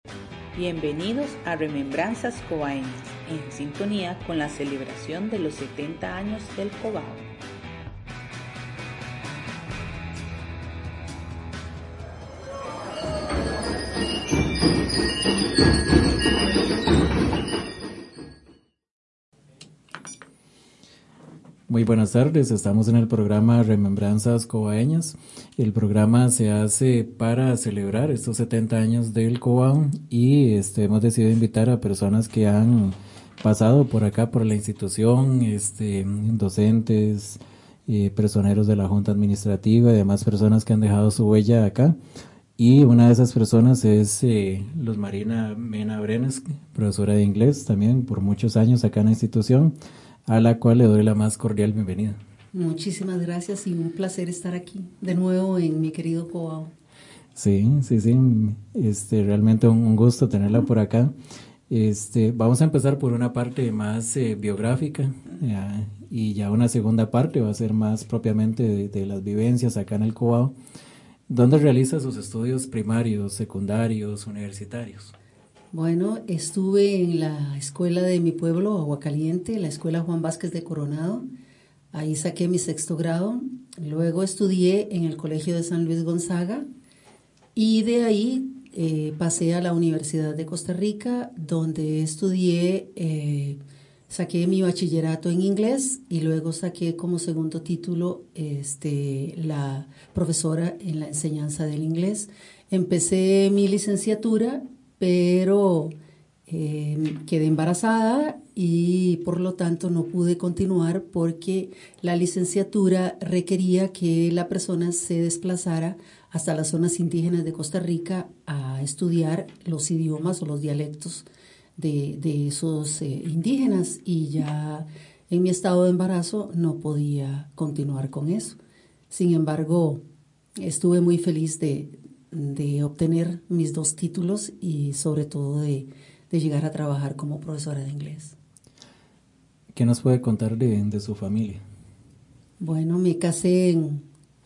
Bienvenidos a Remembranzas Cobaeñas, en sintonía con la celebración de los 70 años del Cobao. Muy buenas tardes, estamos en el programa Remembranzas Cobaeñas. El programa se hace para celebrar estos 70 años del Cobao y hemos decidido invitar a personas que han pasado por acá, por la institución, docentes, personeros de la Junta Administrativa y demás personas que han dejado su huella acá. Y una de esas personas es Luz Marina Mena Brenes, profesora de inglés también por muchos años acá en la institución, a la cual le doy la más cordial bienvenida. Muchísimas gracias y un placer estar aquí de nuevo en mi querido Cobao. Sí, realmente un gusto tenerla por acá. Vamos a empezar por una parte más biográfica y ya una segunda parte va a ser más propiamente de las vivencias acá en el Cobao. ¿Dónde realiza sus estudios primarios, secundarios, universitarios? Bueno, estuve en la escuela de mi pueblo, Aguacaliente, la escuela Juan Vázquez de Coronado. Ahí saqué mi 6º grado. Luego estudié en el Colegio de San Luis Gonzaga y de ahí pasé a la Universidad de Costa Rica, donde estudié, saqué mi bachillerato en inglés y luego saqué como segundo título la profesora en la enseñanza del inglés. Empecé mi licenciatura, pero quedé embarazada y por lo tanto no pude continuar porque la licenciatura requería que la persona se desplazara hasta las zonas indígenas de Costa Rica a estudiar los idiomas o los dialectos de esos indígenas, y ya en mi estado de embarazo no podía continuar con eso. Sin embargo, estuve muy feliz de obtener mis 2 títulos y sobre todo de llegar a trabajar como profesora de inglés. ¿Qué nos puede contar de su familia? Bueno, me casé en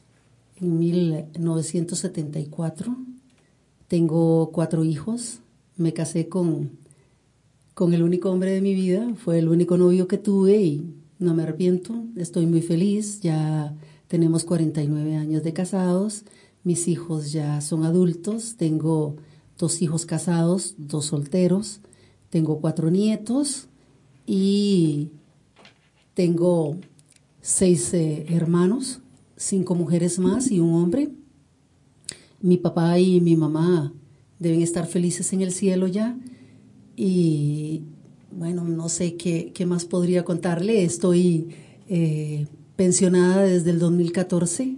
1974, tengo 4 hijos, me casé con el único hombre de mi vida, fue el único novio que tuve y no me arrepiento, estoy muy feliz, ya tenemos 49 años de casados. Mis hijos ya son adultos, tengo 2 hijos casados, 2 solteros, tengo 4 nietos y tengo 6 hermanos, 5 mujeres más y un hombre. Mi papá y mi mamá deben estar felices en el cielo ya y bueno, no sé qué más podría contarle. Estoy pensionada desde el 2014.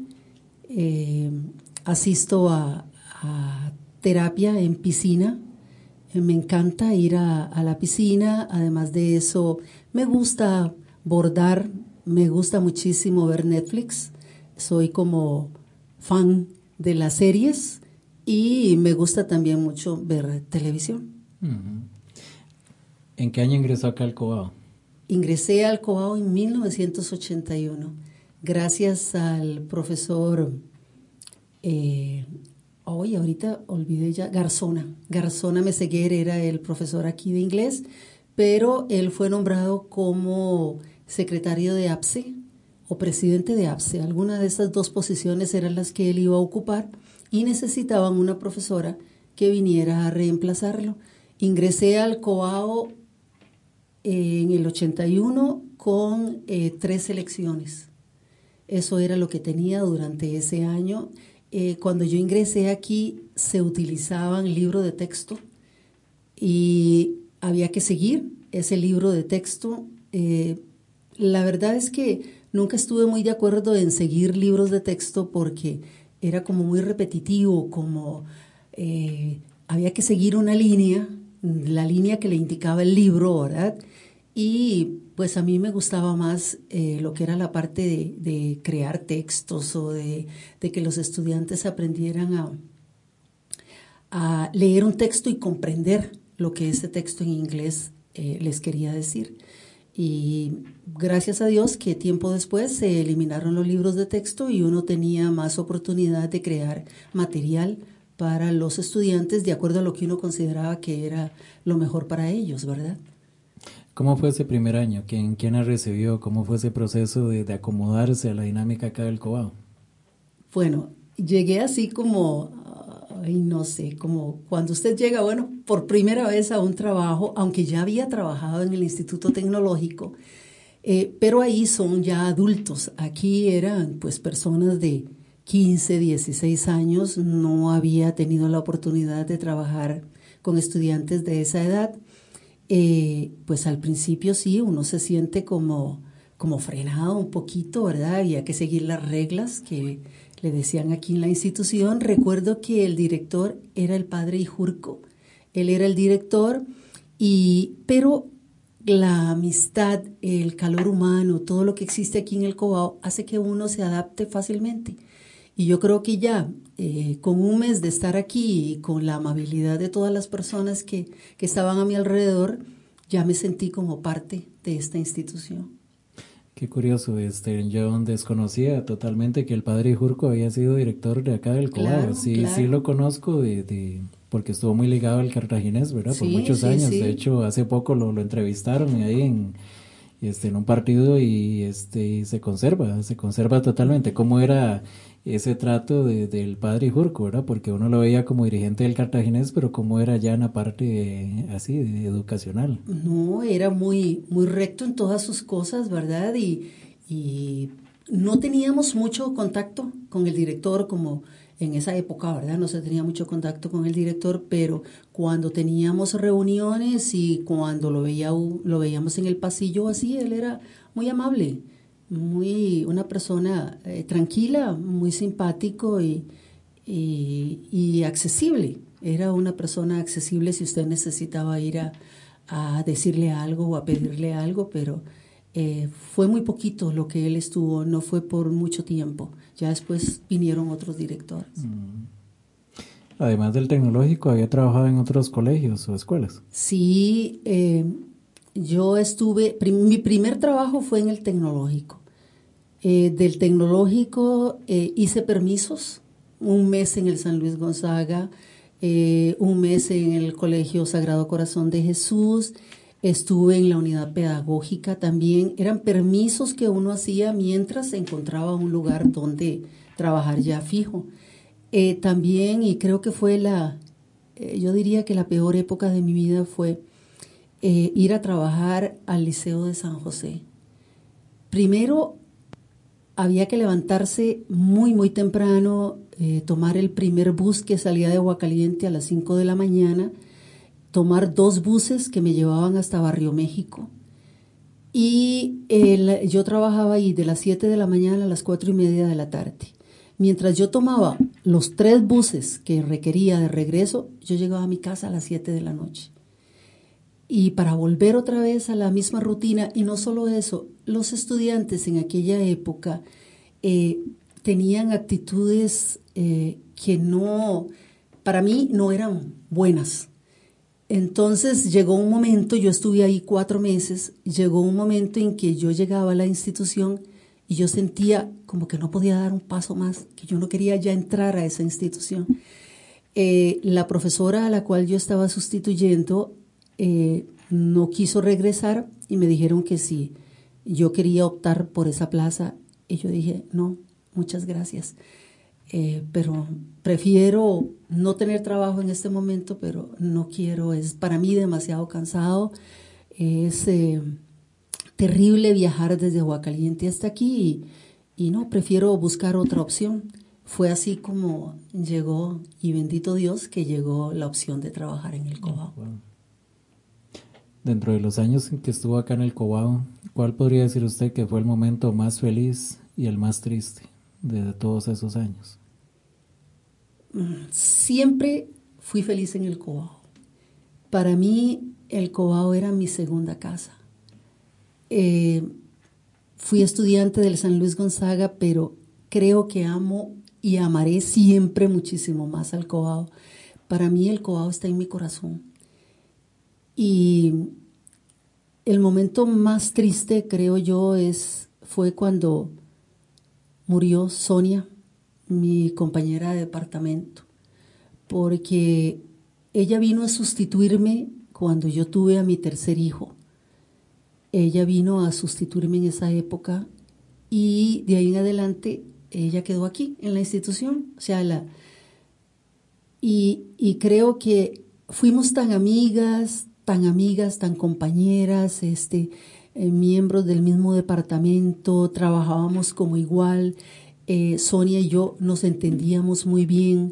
Asisto a terapia en piscina, me encanta ir a la piscina, además de eso me gusta bordar, me gusta muchísimo ver Netflix, soy como fan de las series y me gusta también mucho ver televisión. Uh-huh. ¿En qué año ingresó acá al Cobao? Ingresé al Cobao en 1981, gracias al profesor... ahorita olvidé ya, Garzona Meseguer era el profesor aquí de inglés, pero él fue nombrado como secretario de APSE o presidente de APSE. Alguna de esas 2 posiciones eran las que él iba a ocupar y necesitaban una profesora que viniera a reemplazarlo. Ingresé al Cobao en el 81 con 3 selecciones. Eso era lo que tenía durante ese año. Cuando yo ingresé aquí se utilizaban libros de texto y había que seguir ese libro de texto. La verdad es que nunca estuve muy de acuerdo en seguir libros de texto porque era como muy repetitivo, como había que seguir una línea, la línea que le indicaba el libro, ¿verdad? Y pues a mí me gustaba más lo que era la parte de crear textos o de que los estudiantes aprendieran a leer un texto y comprender lo que ese texto en inglés les quería decir. Y gracias a Dios que tiempo después se eliminaron los libros de texto y uno tenía más oportunidad de crear material para los estudiantes de acuerdo a lo que uno consideraba que era lo mejor para ellos, ¿verdad? ¿Cómo fue ese primer año? ¿Quién la recibió? ¿Cómo fue ese proceso de acomodarse a la dinámica acá del Cobao? Bueno, llegué así como, no sé, como cuando usted llega, bueno, por primera vez a un trabajo, aunque ya había trabajado en el Instituto Tecnológico, pero ahí son ya adultos. Aquí eran pues personas de 15, 16 años, no había tenido la oportunidad de trabajar con estudiantes de esa edad. Pues al principio sí, uno se siente como frenado un poquito, ¿verdad? Había que seguir las reglas que le decían aquí en la institución. Recuerdo que el director era el padre Ijurco, él era el director, pero la amistad, el calor humano, todo lo que existe aquí en el Cobao hace que uno se adapte fácilmente. Y yo creo que ya con un mes de estar aquí y con la amabilidad de todas las personas que estaban a mi alrededor, ya me sentí como parte de esta institución. Qué curioso, yo desconocía totalmente que el padre Jurco había sido director de acá del Cobao. Claro, Sí, claro. sí lo conozco porque estuvo muy ligado al cartaginés, ¿verdad? Por Sí, muchos sí, años. sí. De hecho, hace poco lo entrevistaron ahí en un partido y se conserva totalmente. ¿Cómo era ese trato del padre Jurco, ¿verdad? Porque uno lo veía como dirigente del cartaginés, pero cómo era ya en la parte así educacional. No, era muy, muy recto en todas sus cosas, ¿verdad? Y no teníamos mucho contacto con el director como en esa época, ¿verdad? No se tenía mucho contacto con el director, pero cuando teníamos reuniones y cuando lo veíamos en el pasillo así, él era muy amable, una persona tranquila, muy simpático y accesible. Era una persona accesible si usted necesitaba ir a decirle algo o a pedirle algo, pero fue muy poquito lo que él estuvo, no fue por mucho tiempo. Ya después vinieron otros directores. Además del tecnológico, ¿había trabajado en otros colegios o escuelas? Sí, yo mi primer trabajo fue en el tecnológico. Del tecnológico hice permisos, un mes en el San Luis Gonzaga, un mes en el Colegio Sagrado Corazón de Jesús, estuve en la unidad pedagógica también. Eran permisos que uno hacía mientras encontraba un lugar donde trabajar ya fijo. También, y creo que fue yo diría que la peor época de mi vida fue ir a trabajar al Liceo de San José. Primero, había que levantarse muy, muy temprano, tomar el primer bus que salía de Aguacaliente a las 5 de la mañana, tomar 2 buses que me llevaban hasta Barrio México. Y yo trabajaba ahí de las 7 de la mañana a las 4:30 de la tarde. Mientras yo tomaba los 3 buses que requería de regreso, yo llegaba a mi casa a las 7 de la noche. Y para volver otra vez a la misma rutina, y no solo eso, los estudiantes en aquella época tenían actitudes que para mí no eran buenas. Entonces llegó un momento, yo estuve ahí 4 meses, llegó un momento en que yo llegaba a la institución y yo sentía como que no podía dar un paso más, que yo no quería ya entrar a esa institución. La profesora a la cual yo estaba sustituyendo no quiso regresar y me dijeron que si yo quería optar por esa plaza, y yo dije, no, muchas gracias. Pero prefiero no tener trabajo en este momento, pero no quiero, es para mí demasiado cansado, es terrible viajar desde Aguacaliente hasta aquí y no, prefiero buscar otra opción. Fue así como llegó, y bendito Dios que llegó la opción de trabajar en el Cobao. Wow. Dentro de los años en que estuvo acá en el Cobao, ¿cuál podría decir usted que fue el momento más feliz y el más triste de todos esos años? Siempre fui feliz en el Cobao. Para mí el Cobao era mi segunda casa. Fui estudiante del San Luis Gonzaga, pero creo que amo y amaré siempre muchísimo más al Cobao. Para mí el Cobao está en mi corazón. Y el momento más triste, creo yo, fue cuando murió Sonia, mi compañera de departamento, porque ella vino a sustituirme cuando yo tuve a mi tercer hijo. Ella vino a sustituirme en esa época y de ahí en adelante ella quedó aquí en la institución. O sea, y creo que fuimos tan amigas, tan compañeras, miembros del mismo departamento, trabajábamos como igual. Sonia y yo nos entendíamos muy bien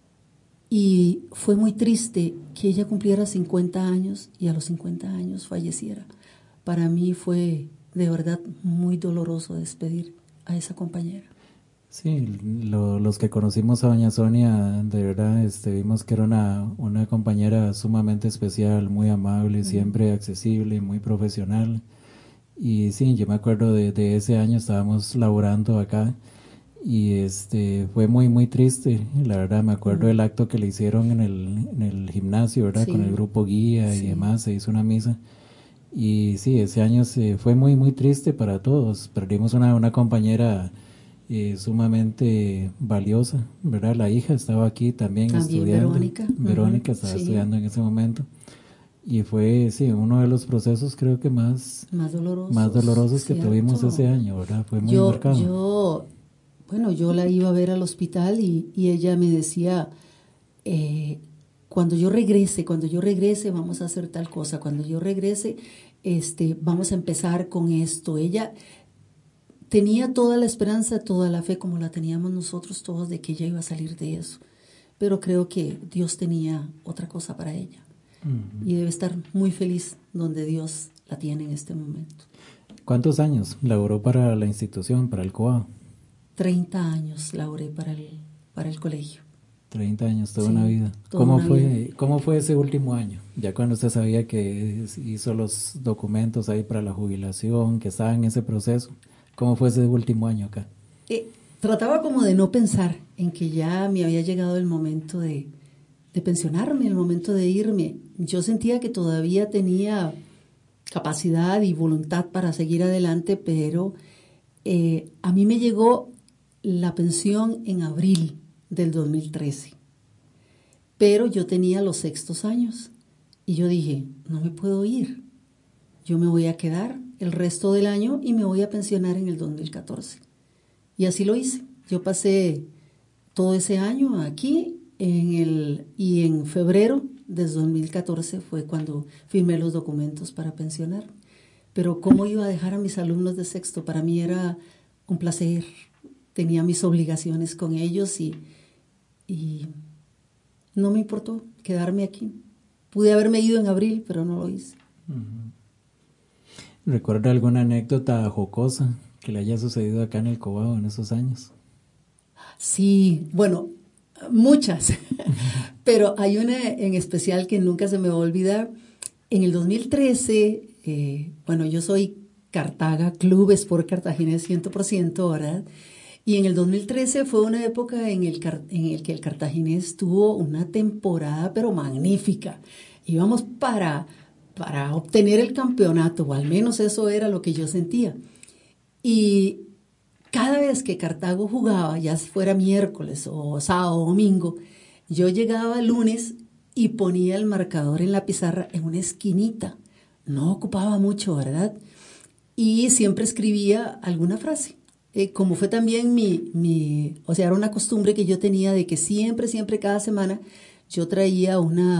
y fue muy triste que ella cumpliera 50 años y a los 50 años falleciera. Para mí fue de verdad muy doloroso despedir a esa compañera. Sí, los que conocimos a doña Sonia, de verdad vimos que era una compañera sumamente especial, muy amable, siempre accesible, muy profesional. Y sí, yo me acuerdo de ese año, estábamos laborando acá y fue muy muy triste, la verdad. Me acuerdo del acto que le hicieron en el gimnasio, ¿verdad? Sí. Con el grupo guía Sí. y demás, se hizo una misa. Y sí, ese año fue muy muy triste para todos. Perdimos una compañera sumamente valiosa, ¿verdad? La hija estaba aquí también estudiando. Verónica estaba estudiando en ese momento. Y fue, sí, uno de los procesos creo que más dolorosos que tuvimos ese año, ¿verdad? Fue muy marcado. Yo la iba a ver al hospital y ella me decía, cuando yo regrese, vamos a hacer tal cosa, cuando yo regrese, vamos a empezar con esto. Ella tenía toda la esperanza, toda la fe, como la teníamos nosotros todos, de que ella iba a salir de eso. Pero creo que Dios tenía otra cosa para ella. Uh-huh. Y debe estar muy feliz donde Dios la tiene en este momento. ¿Cuántos años laboró para la institución, para el COBAO? 30 años laboré para el colegio. 30 años, toda una vida. ¿Cómo fue ese último año? Ya cuando usted sabía que hizo los documentos ahí para la jubilación, que estaba en ese proceso, ¿cómo fue ese último año acá? Trataba como de no pensar en que ya me había llegado el momento de pensionarme, el momento de irme. Yo sentía que todavía tenía capacidad y voluntad para seguir adelante, pero a mí me llegó la pensión en abril del 2013. Pero yo tenía los 6 años y yo dije, no me puedo ir. Yo me voy a quedar el resto del año y me voy a pensionar en el 2014. Y así lo hice. Yo pasé todo ese año aquí y en febrero de 2014 fue cuando firmé los documentos para pensionar. Pero ¿cómo iba a dejar a mis alumnos de sexto? Para mí era un placer. Tenía mis obligaciones con ellos y no me importó quedarme aquí. Pude haberme ido en abril, pero no lo hice. Uh-huh. ¿Recuerda alguna anécdota jocosa que le haya sucedido acá en el COBAO en esos años? Sí, bueno, muchas, pero hay una en especial que nunca se me va a olvidar. En el 2013, yo soy Cartaga, Club Sport Cartaginés 100%, ¿verdad? Y en el 2013 fue una época en el que el Cartaginés tuvo una temporada pero magnífica. Íbamos para obtener el campeonato, o al menos eso era lo que yo sentía. Y cada vez que Cartago jugaba, ya fuera miércoles o sábado o domingo, yo llegaba el lunes y ponía el marcador en la pizarra en una esquinita. No ocupaba mucho, ¿verdad? Y siempre escribía alguna frase. Como fue también era una costumbre que yo tenía de que siempre, cada semana, yo traía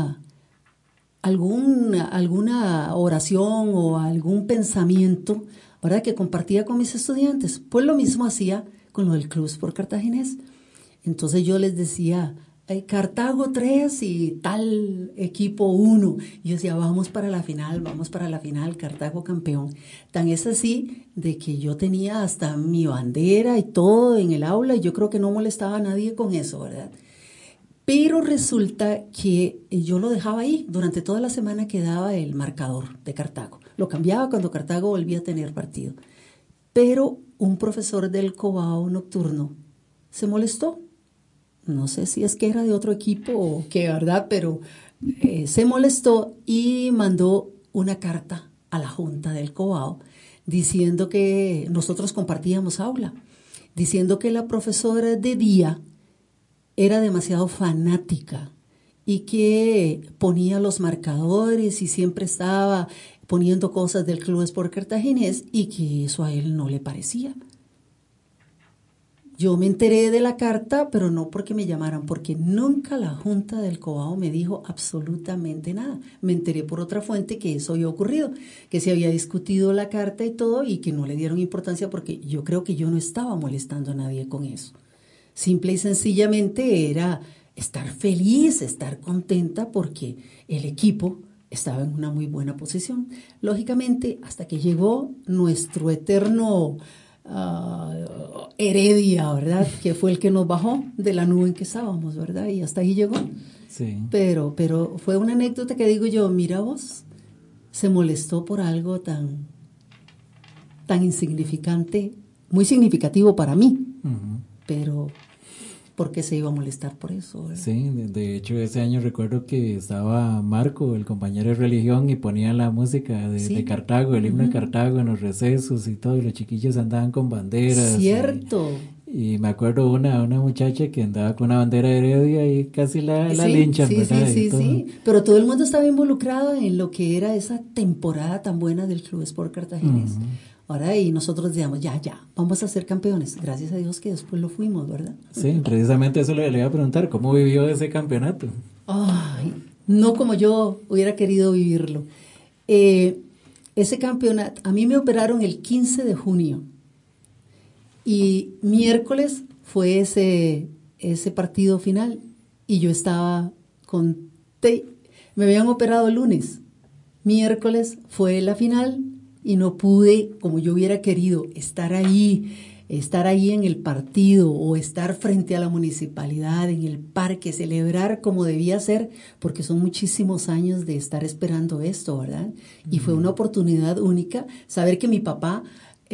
alguna oración o algún pensamiento, ¿verdad?, que compartía con mis estudiantes. Pues lo mismo hacía con lo del Club Sport Cartaginés. Entonces yo les decía, Cartago 3 y tal equipo 1. Y yo decía, vamos para la final, Cartago campeón. Tan es así de que yo tenía hasta mi bandera y todo en el aula y yo creo que no molestaba a nadie con eso, ¿verdad? Pero resulta que yo lo dejaba ahí. Durante toda la semana quedaba el marcador de Cartago. Lo cambiaba cuando Cartago volvía a tener partido. Pero un profesor del COBAO nocturno se molestó. No sé si es que era de otro equipo o qué, ¿verdad? Pero se molestó y mandó una carta a la junta del COBAO diciendo que nosotros compartíamos aula, diciendo que la profesora de día era demasiado fanática y que ponía los marcadores y siempre estaba poniendo cosas del Club Sport Cartaginés y que eso a él no le parecía. Yo me enteré de la carta, pero no porque me llamaran, porque nunca la Junta del Cobao me dijo absolutamente nada. Me enteré por otra fuente que eso había ocurrido, que se había discutido la carta y todo y que no le dieron importancia porque yo creo que yo no estaba molestando a nadie con eso. Simple y sencillamente era estar feliz, estar contenta porque el equipo estaba en una muy buena posición. Lógicamente, hasta que llegó nuestro eterno Heredia, ¿verdad? Que fue el que nos bajó de la nube en que estábamos, ¿verdad? Y hasta ahí llegó. Sí. Pero fue una anécdota que digo yo, mira vos, se molestó por algo tan insignificante, muy significativo para mí, pero ¿por qué se iba a molestar por eso? ¿verdad? Sí, de hecho ese año recuerdo que estaba Marco, el compañero de religión, y ponía la música de Cartago, el himno de Cartago en los recesos y todo, y los chiquillos andaban con banderas. Cierto. Y me acuerdo una muchacha que andaba con una bandera de Heredia y casi la linchan, ¿verdad? Sí. Pero todo el mundo estaba involucrado en lo que era esa temporada tan buena del Club Sport Cartaginés. Ahora, y nosotros decíamos, ya, vamos a ser campeones. Gracias a Dios que después lo fuimos, ¿verdad? Sí, precisamente eso le iba a preguntar, ¿cómo vivió ese campeonato? Ay, no como yo hubiera querido vivirlo. Ese campeonato, a mí me operaron el 15 de junio y miércoles fue ese partido final y yo estaba me habían operado el lunes. Miércoles fue la final y no pude, como yo hubiera querido, estar ahí en el partido o estar frente a la municipalidad, en el parque, celebrar como debía ser, porque son muchísimos años de estar esperando esto, ¿verdad? Y fue una oportunidad única, saber que mi papá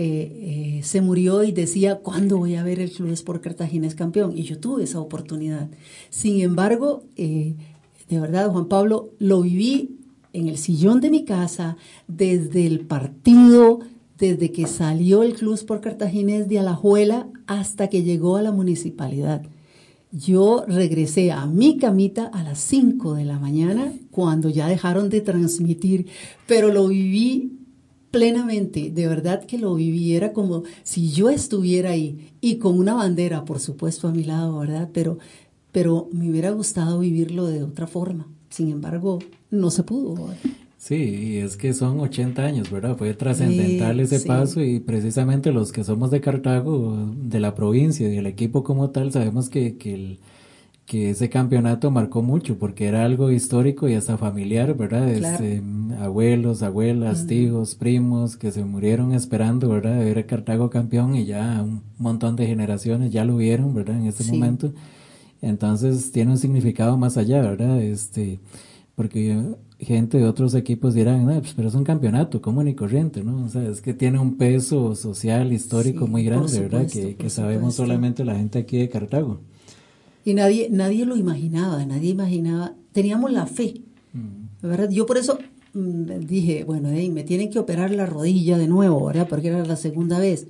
se murió y decía, ¿cuándo voy a ver el Club Sport Cartaginés campeón? Y yo tuve esa oportunidad. Sin embargo, de verdad, Juan Pablo, lo viví en el sillón de mi casa, desde el partido, desde que salió el Club Sport Cartaginés de Alajuela hasta que llegó a la municipalidad. Yo regresé a mi camita a las 5 de la mañana, cuando ya dejaron de transmitir, pero lo viví plenamente, de verdad que lo viví, era como si yo estuviera ahí y con una bandera, por supuesto, a mi lado, ¿verdad? Pero me hubiera gustado vivirlo de otra forma. Sin embargo, no se pudo. ¿verdad? Sí, y es que son 80 años, ¿verdad? Fue trascendental ese paso y precisamente los que somos de Cartago, de la provincia y del equipo como tal, sabemos que ese campeonato marcó mucho porque era algo histórico y hasta familiar, ¿verdad? Claro. Abuelos, abuelas, tíos, primos que se murieron esperando, ¿verdad? De ver a Cartago campeón y ya un montón de generaciones ya lo vieron, ¿verdad? En ese momento. Entonces tiene un significado más allá, ¿verdad? Porque gente de otros equipos dirán, no, pues, pero es un campeonato común y corriente, ¿no? O sea, es que tiene un peso social, histórico muy grande, supuesto, ¿verdad? Que sabemos solamente la gente aquí de Cartago. Y nadie lo imaginaba, teníamos la fe, ¿verdad? Yo por eso dije, bueno, me tienen que operar la rodilla de nuevo, ¿verdad? Porque era la segunda vez.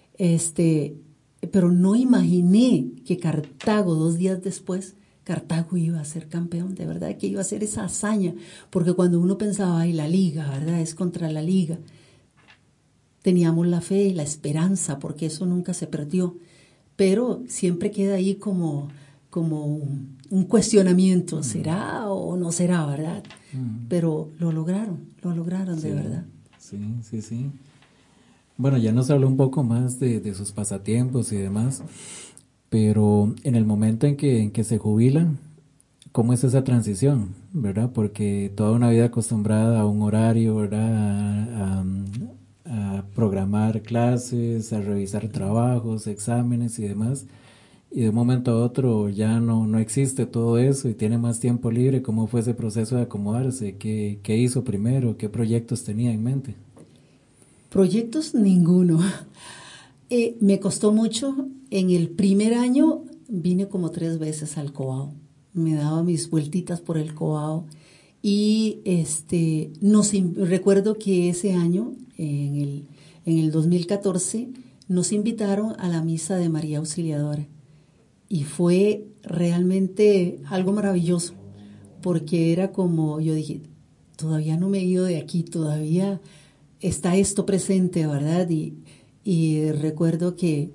Pero no imaginé que Cartago, 2 días después, Cartago iba a ser campeón, de verdad que iba a ser esa hazaña, porque cuando uno pensaba, ay, la liga, ¿verdad? Es contra la liga. Teníamos la fe y la esperanza, porque eso nunca se perdió, pero siempre queda ahí como un cuestionamiento, ¿será o no será, verdad? Pero lo lograron, sí, de verdad. Sí. Bueno, ya nos habló un poco más de sus pasatiempos y demás, pero en el momento en que se jubilan, ¿cómo es esa transición, verdad? Porque toda una vida acostumbrada a un horario, ¿verdad? A programar clases, a revisar trabajos, exámenes y demás, y de un momento a otro ya no existe todo eso y tiene más tiempo libre. ¿Cómo fue ese proceso de acomodarse? ¿Qué hizo primero? ¿Qué proyectos tenía en mente? Proyectos ninguno. Me costó mucho. En el primer año vine como 3 veces al Cobao. Me daba mis vueltitas por el Cobao y recuerdo que ese año, en el 2014, nos invitaron a la misa de María Auxiliadora y fue realmente algo maravilloso porque era como, yo dije, todavía no me he ido de aquí, todavía está esto presente, ¿verdad? Y recuerdo que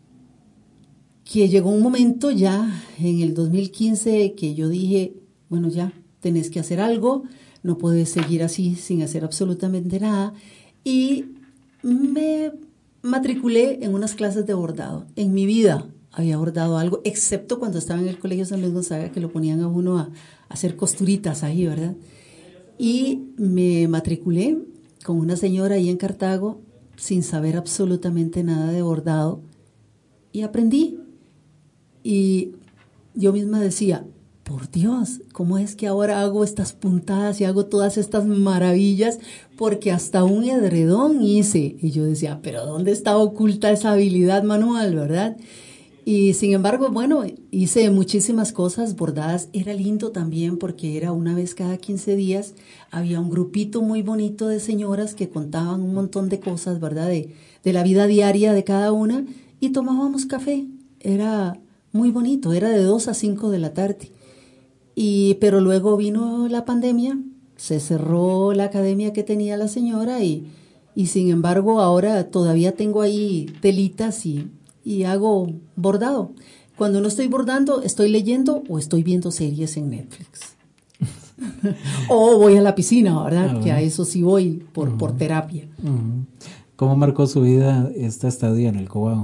llegó un momento ya en el 2015 que yo dije, bueno, ya tenés que hacer algo, no puedes seguir así sin hacer absolutamente nada. Y me matriculé en unas clases de bordado. En mi vida había bordado algo, excepto cuando estaba en el Colegio San Luis Gonzaga, que lo ponían a uno a hacer costuritas ahí, ¿verdad? Y me matriculé con una señora ahí en Cartago, sin saber absolutamente nada de bordado, y aprendí. Y yo misma decía, por Dios, ¿cómo es que ahora hago estas puntadas y hago todas estas maravillas? Porque hasta un edredón hice. Y yo decía, pero ¿dónde estaba oculta esa habilidad manual, verdad? Y sin embargo, bueno, hice muchísimas cosas bordadas. Era lindo también porque era una vez cada 15 días. Había un grupito muy bonito de señoras que contaban un montón de cosas, ¿verdad? De la vida diaria de cada una. Y tomábamos café. Era muy bonito, era de 2 a 5 de la tarde. Pero luego vino la pandemia, se cerró la academia que tenía la señora y sin embargo ahora todavía tengo ahí telitas y hago bordado. Cuando no estoy bordando, estoy leyendo o estoy viendo series en Netflix. O voy a la piscina, ¿verdad? Que a eso sí voy por terapia. ¿Cómo marcó su vida esta estadía en el Cobao?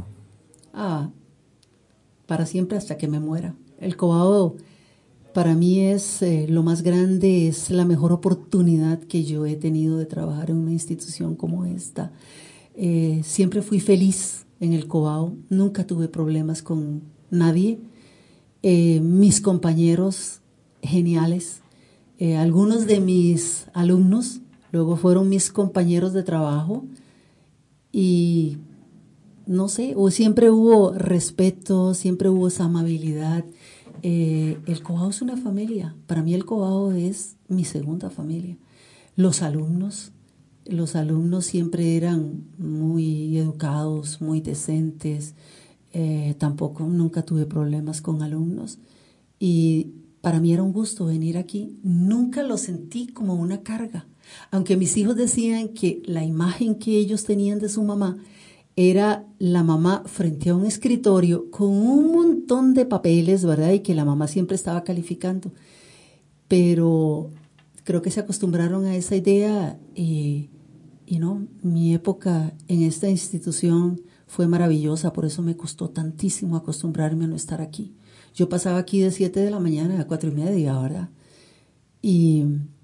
Para siempre hasta que me muera. El Cobao para mí es lo más grande, es la mejor oportunidad que yo he tenido de trabajar en una institución como esta. Siempre fui feliz en el Cobao, nunca tuve problemas con nadie. Mis compañeros geniales, algunos de mis alumnos luego fueron mis compañeros de trabajo y no sé, o siempre hubo respeto, siempre hubo esa amabilidad. El Cobao es una familia. Para mí el Cobao es mi segunda familia. Los alumnos siempre eran muy educados, muy decentes. Nunca tuve problemas con alumnos. Y para mí era un gusto venir aquí. Nunca lo sentí como una carga. Aunque mis hijos decían que la imagen que ellos tenían de su mamá era la mamá frente a un escritorio con un montón de papeles, ¿verdad? Y que la mamá siempre estaba calificando. Pero creo que se acostumbraron a esa idea y no, mi época en esta institución fue maravillosa, por eso me costó tantísimo acostumbrarme a no estar aquí. Yo pasaba aquí de 7 de la mañana a 4:30, ¿verdad? Y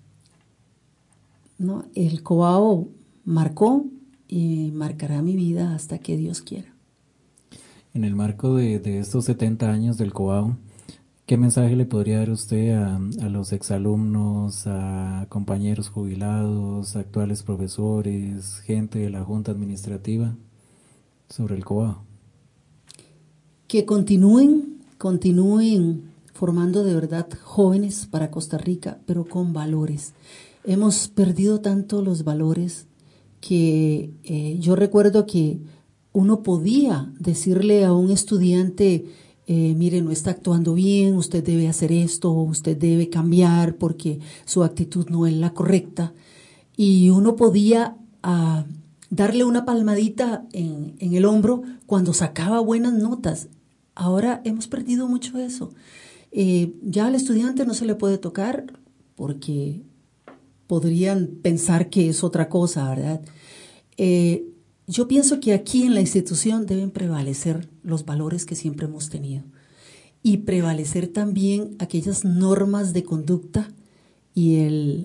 no, el Cobao marcó y marcará mi vida hasta que Dios quiera. En el marco de estos 70 años del Cobao, ¿qué mensaje le podría dar usted a los exalumnos, a compañeros jubilados, actuales profesores, gente de la Junta Administrativa sobre el Cobao? Que continúen formando de verdad jóvenes para Costa Rica, pero con valores. Hemos perdido tanto los valores que yo recuerdo que uno podía decirle a un estudiante, mire, no está actuando bien, usted debe hacer esto, usted debe cambiar porque su actitud no es la correcta. Y uno podía darle una palmadita en el hombro cuando sacaba buenas notas. Ahora hemos perdido mucho eso. Ya al estudiante no se le puede tocar porque podrían pensar que es otra cosa, ¿verdad? Yo pienso que aquí en la institución deben prevalecer los valores que siempre hemos tenido y prevalecer también aquellas normas de conducta y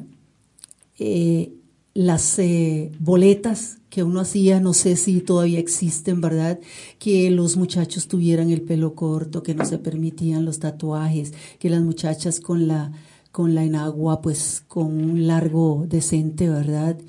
las boletas que uno hacía, no sé si todavía existen, ¿verdad? Que los muchachos tuvieran el pelo corto, que no se permitían los tatuajes, que las muchachas con la enagua, pues con un largo decente, ¿verdad?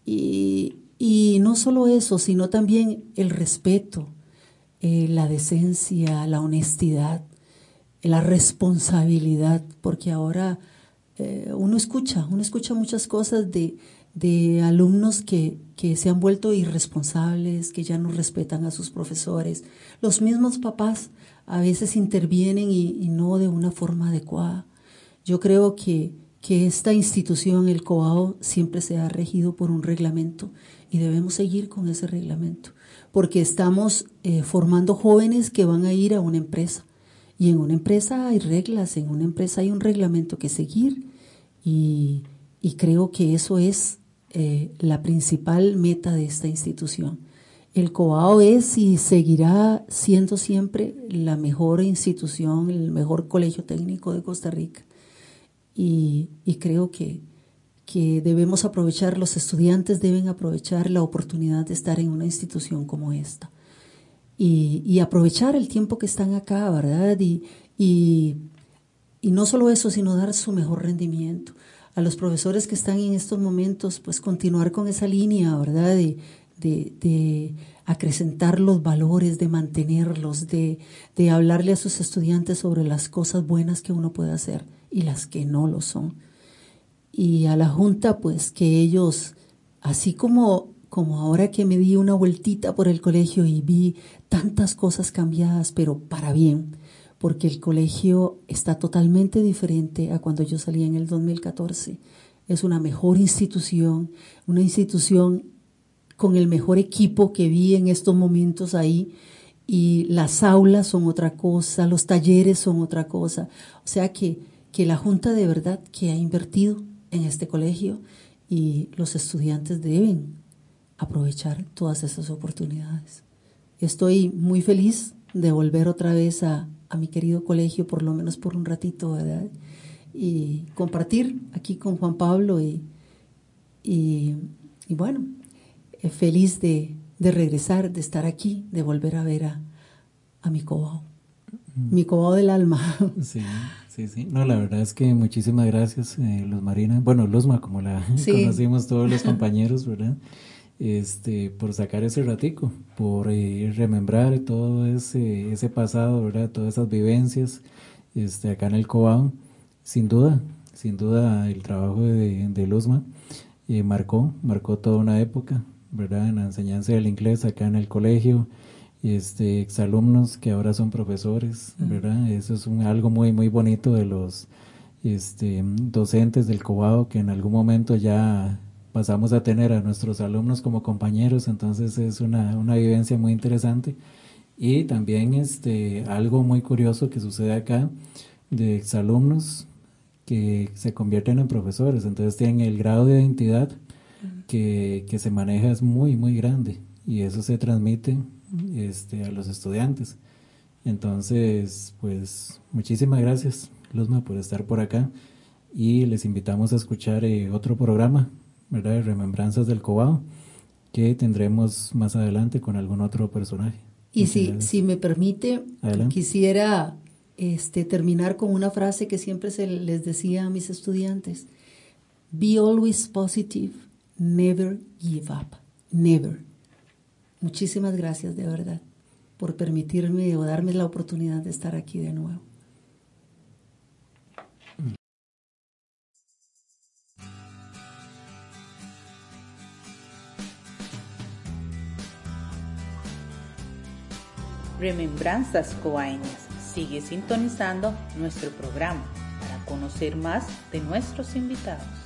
Y no solo eso, sino también el respeto, la decencia, la honestidad, la responsabilidad, porque ahora uno escucha muchas cosas de alumnos que se han vuelto irresponsables, que ya no respetan a sus profesores. Los mismos papás a veces intervienen y no de una forma adecuada. Yo creo que esta institución, el COBAO, siempre se ha regido por un reglamento y debemos seguir con ese reglamento, porque estamos formando jóvenes que van a ir a una empresa, y en una empresa hay reglas, en una empresa hay un reglamento que seguir, y creo que eso es la principal meta de esta institución. El COBAO es y seguirá siendo siempre la mejor institución, el mejor colegio técnico de Costa Rica. Y creo que debemos aprovechar, los estudiantes deben aprovechar la oportunidad de estar en una institución como esta. Y aprovechar el tiempo que están acá, ¿verdad? Y no solo eso, sino dar su mejor rendimiento. A los profesores que están en estos momentos, pues continuar con esa línea, ¿verdad? De acrecentar los valores, de mantenerlos, de hablarle a sus estudiantes sobre las cosas buenas que uno puede hacer y las que no lo son. Y a la Junta, pues que ellos, así como ahora que me di una vueltita por el colegio y vi tantas cosas cambiadas, pero para bien, porque el colegio está totalmente diferente a cuando yo salí en el 2014. Es una mejor institución, una institución con el mejor equipo que vi en estos momentos ahí, y las aulas son otra cosa, los talleres son otra cosa. O sea que la Junta de verdad que ha invertido en este colegio, y los estudiantes deben aprovechar todas esas oportunidades. Estoy muy feliz de volver otra vez a mi querido colegio, por lo menos por un ratito, ¿verdad? Y compartir aquí con Juan Pablo y bueno, feliz de regresar, de estar aquí, de volver a ver a mi COBAO, mi COBAO del alma. Sí. No, la verdad es que muchísimas gracias, Luz Marina. Bueno, Luzma, como la conocimos todos los compañeros, ¿verdad? Por sacar ese ratico, por remembrar todo ese pasado, ¿verdad? Todas esas vivencias acá en el COBAO. Sin duda el trabajo de Luzma marcó toda una época, ¿verdad? En la enseñanza del inglés acá en el colegio, exalumnos que ahora son profesores, ¿verdad? Eso es algo muy muy bonito de los docentes del COBAO, que en algún momento ya pasamos a tener a nuestros alumnos como compañeros. Entonces es una vivencia muy interesante. Y también algo muy curioso que sucede acá, de exalumnos que se convierten en profesores, entonces tienen el grado de identidad que se maneja, es muy muy grande, y eso se transmite a los estudiantes. Entonces, pues muchísimas gracias, Luzma, por estar por acá, y les invitamos a escuchar otro programa, ¿verdad? De Remembranzas del COBAO, que tendremos más adelante con algún otro personaje. Y si me permite, adelante. Quisiera terminar con una frase que siempre les decía a mis estudiantes: be always positive, never give up, never. Muchísimas gracias de verdad por permitirme o darme la oportunidad de estar aquí de nuevo. Remembranzas cobaeñas. Sigue sintonizando nuestro programa para conocer más de nuestros invitados.